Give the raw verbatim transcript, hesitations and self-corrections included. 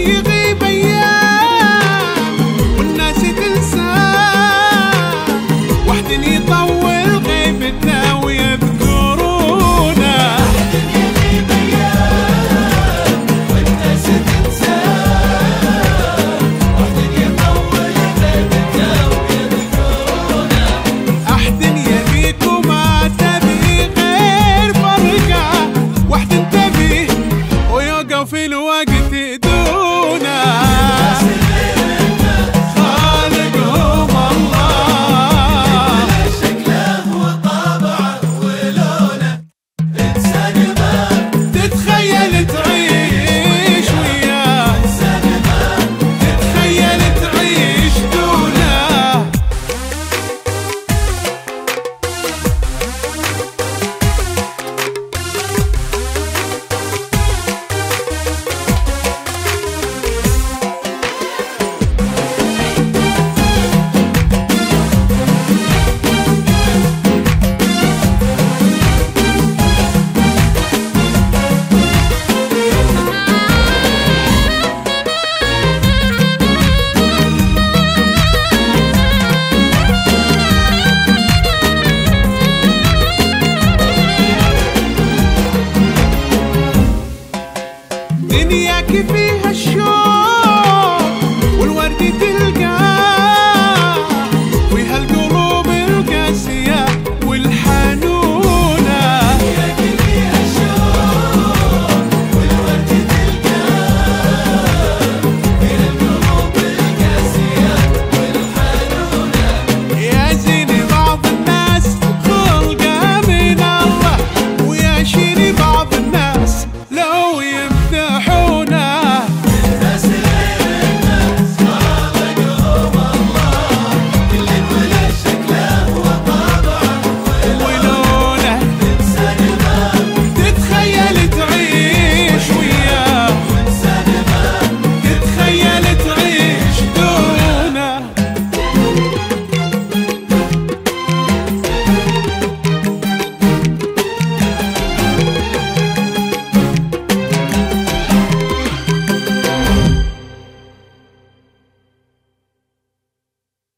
يغيب أيام والناس تنساه، وحد يطول غيبتنا ويذكرونا. وحد يغيب أيام والناس تنساه، وحد يطول غيبتنا ويذكرونا. أحد يبيك وما تبي غير فرقة، وحد انتبه ويوقف الوقت دونا. خالقهم الله شكله وطابعه ولونه، إنسان ما تتخيل تعيش وياه، إنسان ما تتخيل تعيش دونه. دنياك فيها الشوق